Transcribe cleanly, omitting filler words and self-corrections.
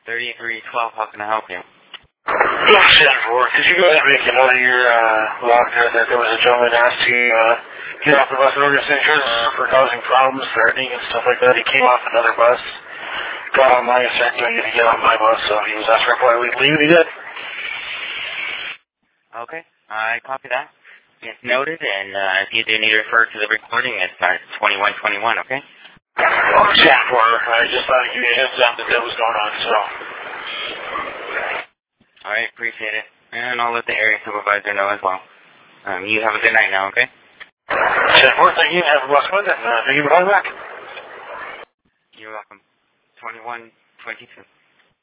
3312, how can I help you? Yeah, 10-4. Did you go ahead and make a note of your log there that there was a gentleman asked to get off the bus and order signatures for causing problems, threatening, and stuff like that? He came off another bus, got on mine, and started doing it to get on my bus, so he was asking for a leave, he did. Okay, I copy that. It's noted, and if you do need to refer to the recording, it's 2121, okay? Oh, 10-4. I just thought I'd give you a heads up that was going on, so... Alright, appreciate it. And I'll let the area supervisor know as well. You have a good night now, okay? 10-4, thank you. Have a blessed one, and thank you for calling back. You're welcome. 2122.